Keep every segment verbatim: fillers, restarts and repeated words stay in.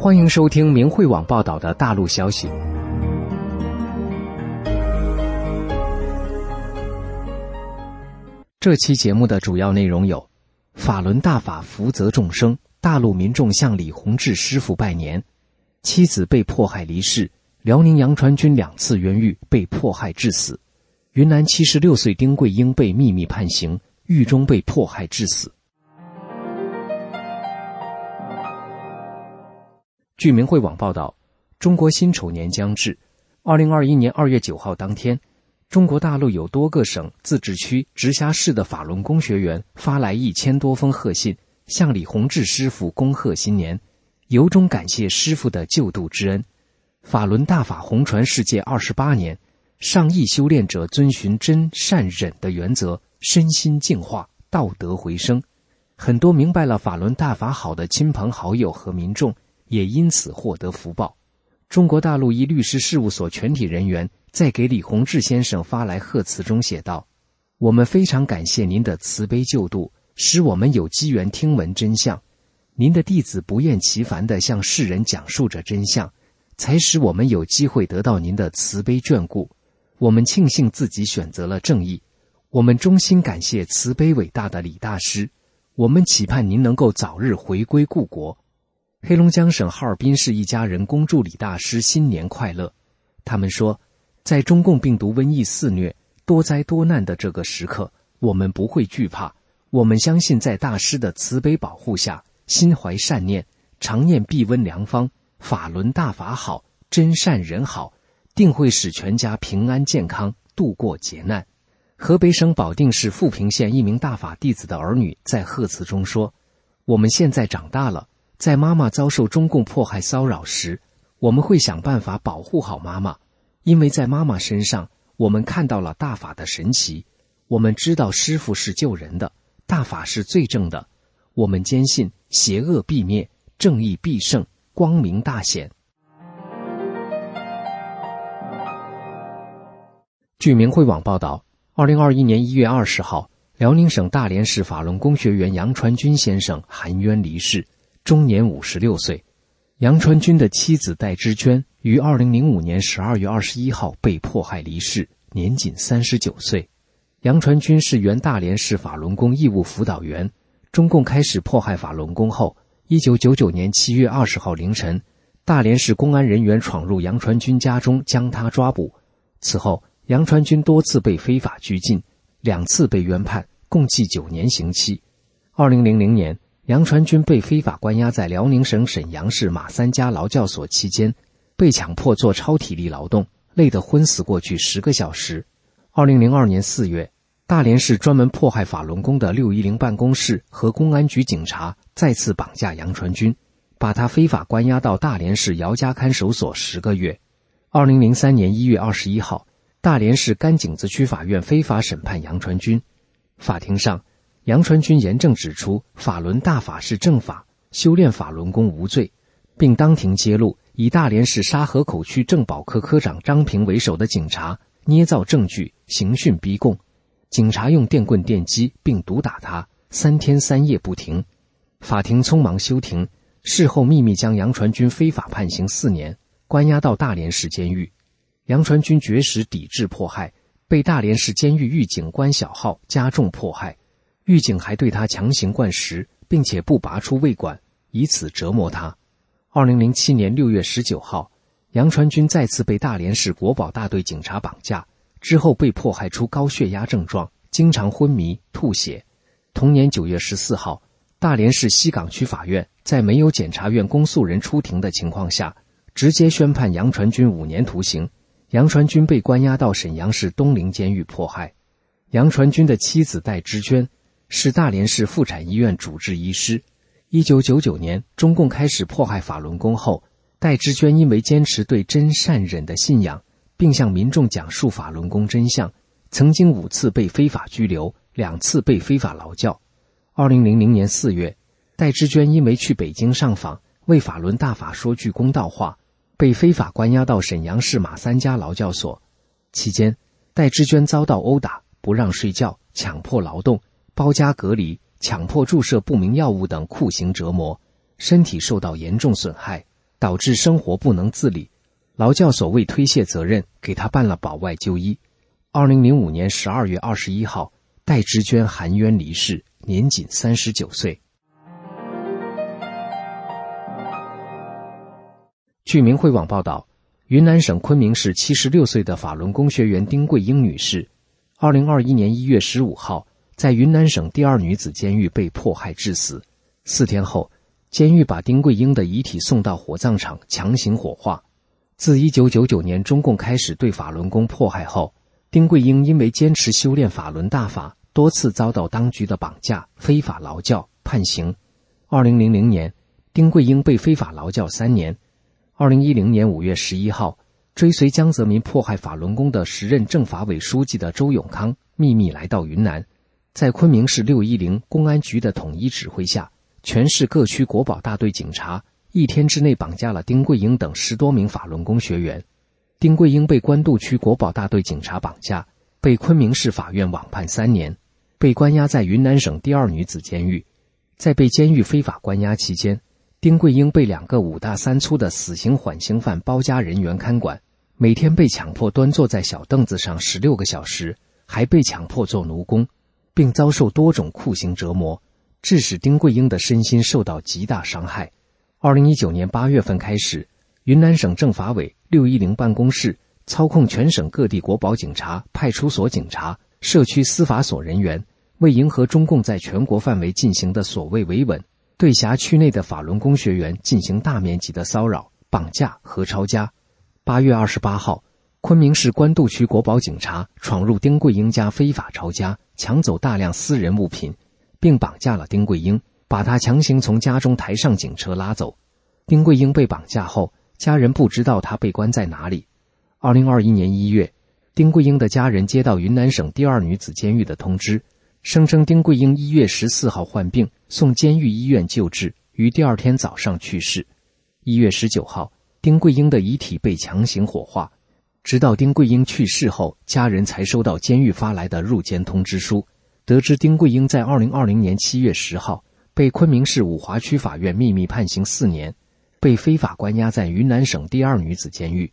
欢迎收听明慧网报道的大陆消息。这期节目的主要内容有：法轮大法福泽众生，大陆民众向李洪志师傅拜年；妻子被迫害离世；辽宁杨传军两次冤狱被迫害致死；云南七十六岁丁桂英被秘密判刑，狱中被迫害致死。据明慧网报道，中国辛丑年将至，二零二一年二月九号当天，中国大陆有多个省、自治区、直辖市的法轮功学员发来一千多封贺信，向李洪志师傅恭贺新年，由衷感谢师傅的救度之恩。法轮大法弘传世界二十八年，上亿修炼者遵循真善忍的原则，身心净化，道德回升。很多明白了法轮大法好的亲朋好友和民众也因此获得福报。中国大陆一律师事务所全体人员在给李洪志先生发来贺词中写道：我们非常感谢您的慈悲救度，使我们有机缘听闻真相。您的弟子不厌其烦地向世人讲述着真相，才使我们有机会得到您的慈悲眷顾。我们庆幸自己选择了正义，我们衷心感谢慈悲伟大的李大师，我们期盼您能够早日回归故国。黑龙江省哈尔滨市一家人恭祝李大师新年快乐。他们说，在中共病毒瘟疫肆虐、多灾多难的这个时刻，我们不会惧怕，我们相信在大师的慈悲保护下，心怀善念，常念避瘟良方，法轮大法好，真善人好，定会使全家平安健康，度过劫难。河北省保定市富平县一名大法弟子的儿女在贺词中说，我们现在长大了，在妈妈遭受中共迫害骚扰时，我们会想办法保护好妈妈，因为在妈妈身上，我们看到了大法的神奇，我们知道师父是救人的，大法是最正的，我们坚信邪恶必灭，正义必胜，光明大显。据明慧网报道，二零二一年一月二十号，辽宁省大连市法轮功学员杨传军先生含冤离世，终年五十六岁。杨传军的妻子戴芝娟于二零零五年十二月二十一号被迫害离世，年仅三十九岁。杨传军是原大连市法轮功义务辅导员。中共开始迫害法轮功后，一九九九年七月二十号凌晨，大连市公安人员闯入杨传军家中将他抓捕。此后，杨传军多次被非法拘禁，两次被冤判，共计九年刑期。二零零零年，杨传军被非法关押在辽宁省沈阳市马三家劳教所期间，被强迫做超体力劳动，累得昏死过去十个小时。二零零二年四月，大连市专门迫害法轮功的六一零办公室和公安局警察再次绑架杨传军，把他非法关押到大连市姚家看守所十个月。二零零三年一月二十一号，大连市甘井子区法院非法审判杨传军。法庭上，杨传军严正指出法轮大法是正法，修炼法轮功无罪，并当庭揭露以大连市沙河口区政保科科长张平为首的警察捏造证据，刑讯逼供。警察用电棍电击并毒打他，三天三夜不停。法庭匆忙休庭，事后秘密将杨传军非法判刑四年，关押到大连市监狱。杨传军绝食抵制迫害，被大连市监狱狱警关小浩加重迫害，狱警还对他强行灌食，并且不拔出胃管，以此折磨他。二零零七年六月十九号，杨传军再次被大连市国保大队警察绑架，之后被迫害出高血压症状，经常昏迷、吐血。同年九月十四号，大连市西岗区法院在没有检察院公诉人出庭的情况下，直接宣判杨传军五年徒刑。杨传军被关押到沈阳市东陵监狱迫害。杨传军的妻子戴芝娟是大连市妇产医院主治医师。一九九九年，中共开始迫害法轮功后，戴芝娟因为坚持对真善忍的信仰，并向民众讲述法轮功真相，曾经五次被非法拘留，两次被非法劳教。二零零零年四月，戴芝娟因为去北京上访，为法轮大法说句公道话，被非法关押到沈阳市马三家劳教所。期间，戴芝娟遭到殴打、不让睡觉、强迫劳动、包夹隔离、强迫注射不明药物等酷刑折磨，身体受到严重损害。 导致生活不能自理。劳教所为推卸责任，给他办了保外就医。二零零五年十二月二十一号，戴芝娟含冤离世，年仅三十九岁。据明慧网报道，云南省昆明市七十六岁的法轮功学员丁桂英女士，二零二一年一月十五号，在云南省第二女子监狱被迫害致死。四天后，监狱把丁桂英的遗体送到火葬场强行火化。自一九九九年中共开始对法轮功迫害后，丁桂英因为坚持修炼法轮大法，多次遭到当局的绑架、非法劳教、判刑。二零零零年，丁桂英被非法劳教三年。二零一零年五月十一号，追随江泽民迫害法轮功的时任政法委书记的周永康秘密来到云南，在昆明市六一零公安局的统一指挥下，全市各区国保大队警察一天之内绑架了丁桂英等十多名法轮功学员。丁桂英被官渡区国保大队警察绑架，被昆明市法院网判三年，被关押在云南省第二女子监狱。在被监狱非法关押期间，丁桂英被两个五大三粗的死刑缓刑犯包夹人员看管，每天被强迫端坐在小凳子上十六个小时，还被强迫做奴工，并遭受多种酷刑折磨，致使丁桂英的身心受到极大伤害。二零一九年八月份开始，云南省政法委六一零办公室操控全省各地国保警察、派出所警察、社区司法所人员，为迎合中共在全国范围进行的所谓维稳，对辖区内的法轮功学员进行大面积的骚扰、绑架和抄家。八月二十八号，昆明市官渡区国保警察闯入丁桂英家非法抄家，抢走大量私人物品，并绑架了丁桂英，把她强行从家中抬上警车拉走。丁桂英被绑架后，家人不知道她被关在哪里。二零二一年一月，丁桂英的家人接到云南省第二女子监狱的通知，声称丁桂英一月十四号患病，送监狱医院救治，于第二天早上去世。一月十九号，丁桂英的遗体被强行火化。直到丁桂英去世后，家人才收到监狱发来的入监通知书，得知丁桂英在二零二零年七月十号被昆明市五华区法院秘密判刑四年，被非法关押在云南省第二女子监狱。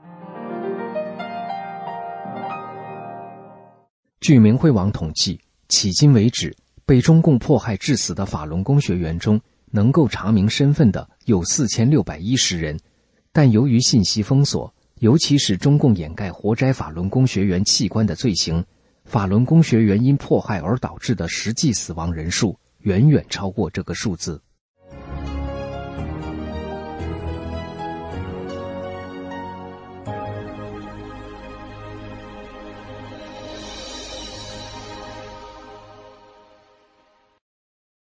据明慧网统计，迄今为止，被中共迫害致死的法轮功学员中，能够查明身份的有四千六百一十人，但由于信息封锁，尤其是中共掩盖活摘法轮功学员器官的罪行，法轮功学员因迫害而导致的实际死亡人数远远超过这个数字。